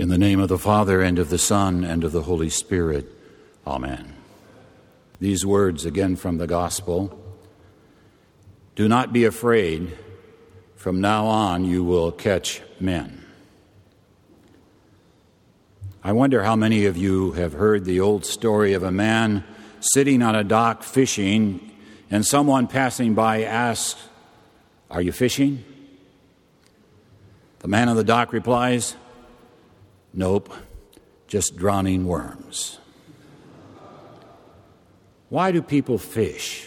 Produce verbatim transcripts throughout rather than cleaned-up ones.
In the name of the Father, and of the Son, and of the Holy Spirit. Amen. These words, again from the Gospel. Do not be afraid. From now on you will catch men. I wonder how many of you have heard the old story of a man sitting on a dock fishing, and someone passing by asks, "Are you fishing?" The man on the dock replies, "Nope, just drowning worms." Why do people fish?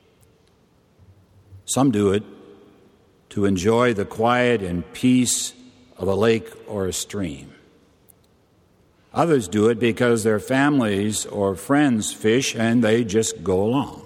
Some do it to enjoy the quiet and peace of a lake or a stream. Others do it because their families or friends fish and they just go along.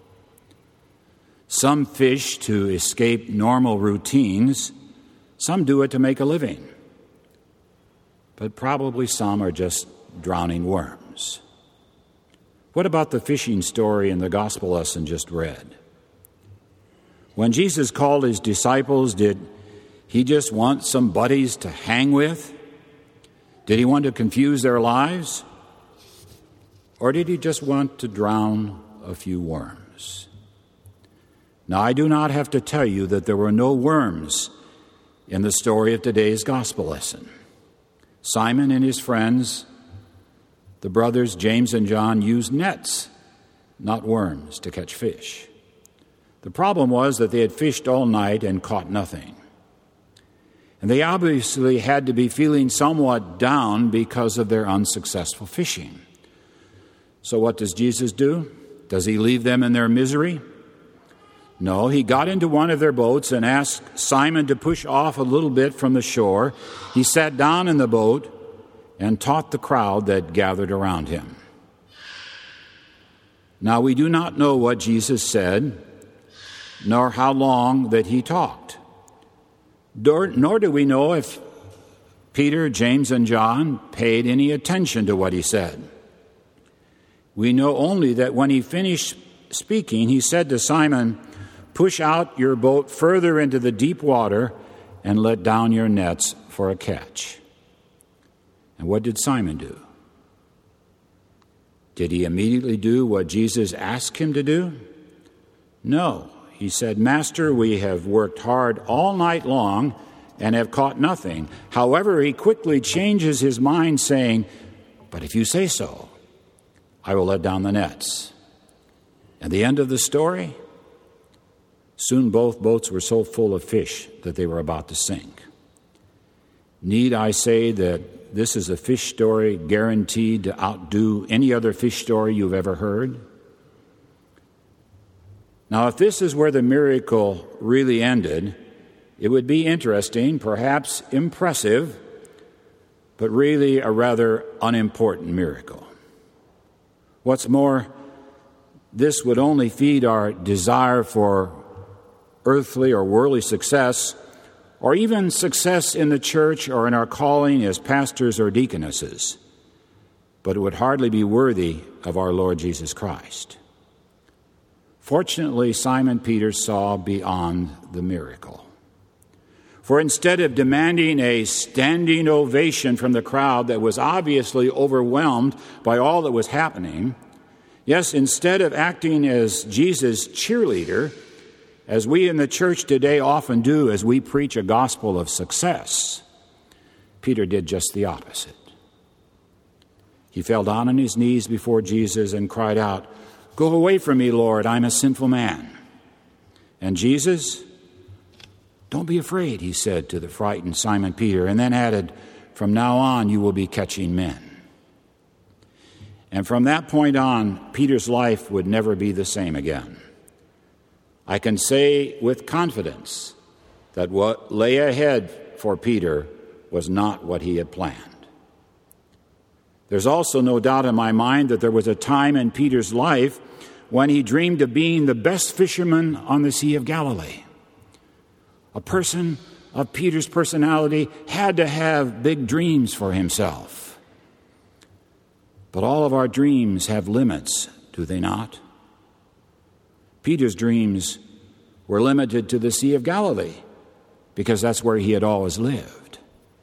Some fish to escape normal routines. Some do it to make a living. But probably some are just drowning worms. What about the fishing story in the gospel lesson just read? When Jesus called his disciples, did he just want some buddies to hang with? Did he want to confuse their lives? Or did he just want to drown a few worms? Now, I do not have to tell you that there were no worms in the story of today's gospel lesson. Simon and his friends, the brothers James and John, used nets, not worms, to catch fish. The problem was that they had fished all night and caught nothing. And they obviously had to be feeling somewhat down because of their unsuccessful fishing. So what does Jesus do? Does he leave them in their misery? No, he got into one of their boats and asked Simon to push off a little bit from the shore. He sat down in the boat and taught the crowd that gathered around him. Now, we do not know what Jesus said, nor how long that he talked. Nor, nor do we know if Peter, James, and John paid any attention to what he said. We know only that when he finished speaking, he said to Simon, "Push out your boat further into the deep water and let down your nets for a catch." And what did Simon do? Did he immediately do what Jesus asked him to do? No. He said, "Master, we have worked hard all night long and have caught nothing." However, he quickly changes his mind, saying, "But if you say so, I will let down the nets." And the end of the story? Soon both boats were so full of fish that they were about to sink. Need I say that this is a fish story guaranteed to outdo any other fish story you've ever heard? Now, if this is where the miracle really ended, it would be interesting, perhaps impressive, but really a rather unimportant miracle. What's more, this would only feed our desire for earthly or worldly success, or even success in the church or in our calling as pastors or deaconesses, but it would hardly be worthy of our Lord Jesus Christ. Fortunately, Simon Peter saw beyond the miracle. For instead of demanding a standing ovation from the crowd that was obviously overwhelmed by all that was happening, yes, instead of acting as Jesus' cheerleader, as we in the church today often do as we preach a gospel of success, Peter did just the opposite. He fell down on his knees before Jesus and cried out, "Go away from me, Lord, I'm a sinful man." And Jesus, "Don't be afraid," he said to the frightened Simon Peter, and then added, "From now on you will be catching men." And from that point on, Peter's life would never be the same again. I can say with confidence that what lay ahead for Peter was not what he had planned. There's also no doubt in my mind that there was a time in Peter's life when he dreamed of being the best fisherman on the Sea of Galilee. A person of Peter's personality had to have big dreams for himself. But all of our dreams have limits, do they not? Peter's dreams were limited to the Sea of Galilee because that's where he had always lived.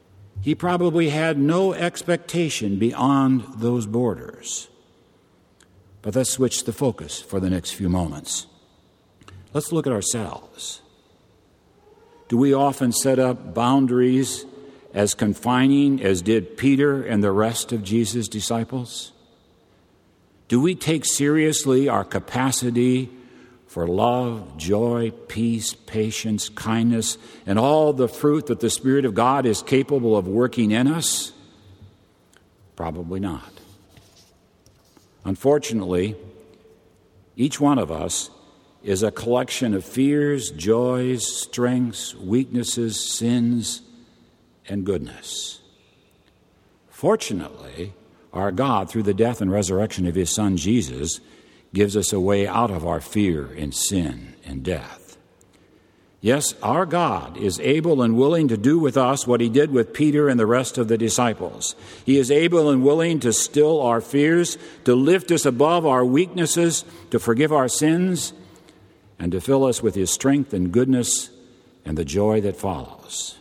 He probably had no expectation beyond those borders. But let's switch the focus for the next few moments. Let's look at ourselves. Do we often set up boundaries as confining as did Peter and the rest of Jesus' disciples? Do we take seriously our capacity for love, joy, peace, patience, kindness, and all the fruit that the Spirit of God is capable of working in us? Probably not. Unfortunately, each one of us is a collection of fears, joys, strengths, weaknesses, sins, and goodness. Fortunately, our God, through the death and resurrection of His Son Jesus, gives us a way out of our fear and sin and death. Yes, our God is able and willing to do with us what He did with Peter and the rest of the disciples. He is able and willing to still our fears, to lift us above our weaknesses, to forgive our sins, and to fill us with His strength and goodness and the joy that follows.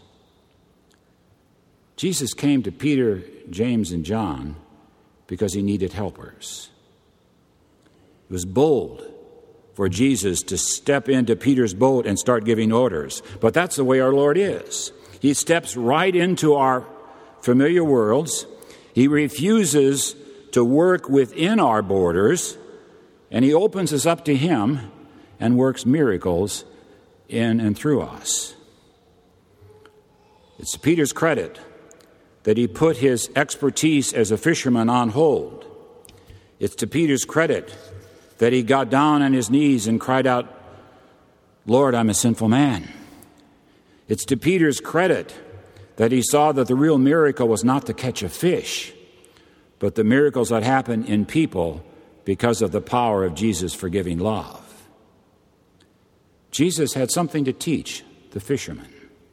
Jesus came to Peter, James, and John because He needed helpers. It was bold for Jesus to step into Peter's boat and start giving orders. But that's the way our Lord is. He steps right into our familiar worlds. He refuses to work within our borders, and He opens us up to Him and works miracles in and through us. It's to Peter's credit that he put his expertise as a fisherman on hold. It's to Peter's credit that he got down on his knees and cried out, "Lord, I'm a sinful man." It's to Peter's credit that he saw that the real miracle was not to catch a fish, but the miracles that happen in people because of the power of Jesus' forgiving love. Jesus had something to teach the fishermen.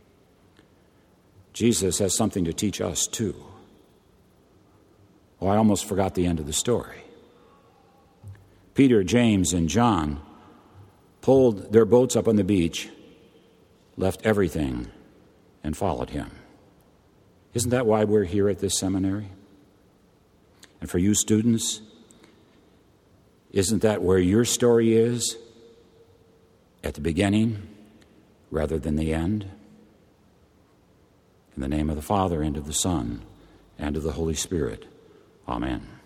Jesus has something to teach us too. Oh, I almost forgot the end of the story. Peter, James, and John pulled their boats up on the beach, left everything, and followed Him. Isn't that why we're here at this seminary? And for you students, isn't that where your story is? At the beginning rather than the end? In the name of the Father, and of the Son, and of the Holy Spirit. Amen.